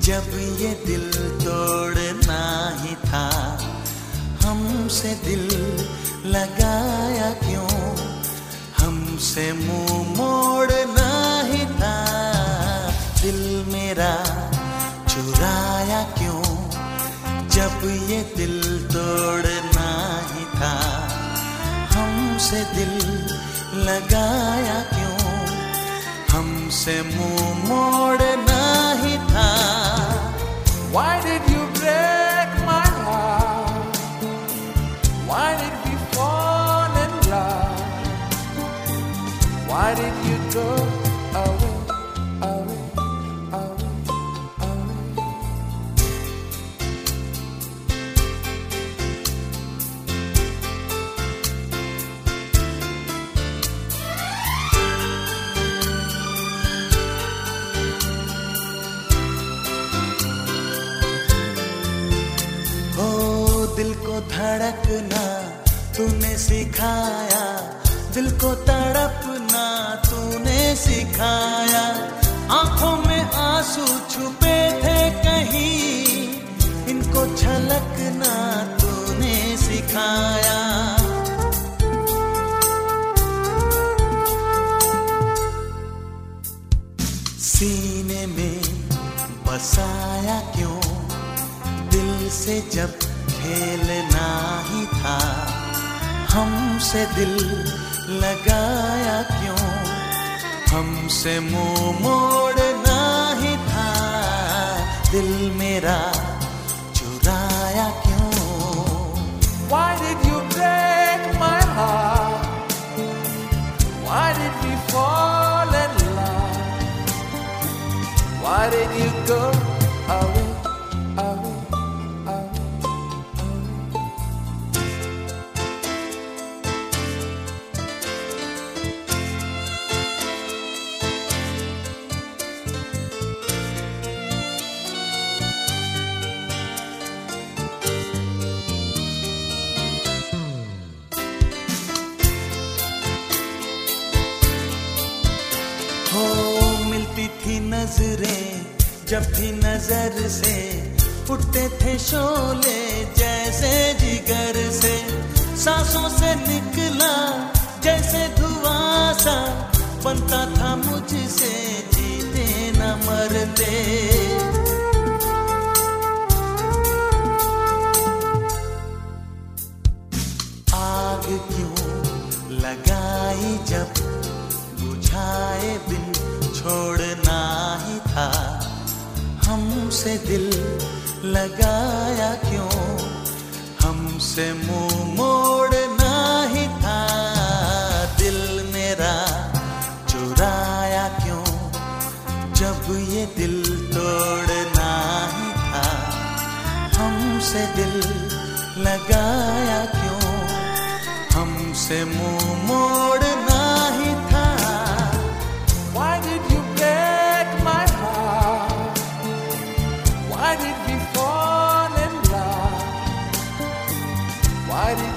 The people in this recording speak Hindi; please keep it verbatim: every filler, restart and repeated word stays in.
जब ये दिल तोड़ना ही था, हमसे दिल लगाया क्यों? हमसे मुंह मोड़ना ही था, दिल मेरा चुराया क्यों? जब ये दिल तोड़ना ही था, हमसे दिल लगाया क्यों? हमसे मुंह मोड़ना ही था। Why did you break my heart? Why did we fall in love? Why did you go away, away, away, away? दिल को धड़कना तूने सिखाया, दिल को तड़पना तूने सिखाया। आंखों में आंसू छुपे थे कहीं, इनको छलकना तूने सिखाया। सीने में बसाया क्यों? दिल से जब खेलना ही था, हमसे दिल लगाया क्यों? हमसे मुंह मोड़ना ही था, दिल मेरा चुराया क्यों? Why did you break my heart? Why did we fall in love? Why did you go away, away? हो मिलती थी नजरें जब भी नजर से, उठते थे शोले जैसे जिगर से। सांसों से निकला जैसे धुआं सा, बनता था मुझसे जीते न मरते। आग क्यों लगाई जब बुझाए बिन छोड़ना ही था, हमसे दिल लगाया क्यों? हमसे मुंह मोड़ना ही था, दिल मेरा चुराया क्यों? जब ये दिल तोड़ना ही था, हमसे दिल लगाया क्यों? हमसे मुंह मोड़ना ही था। Why did you break my heart? Why did we fall in love? Why did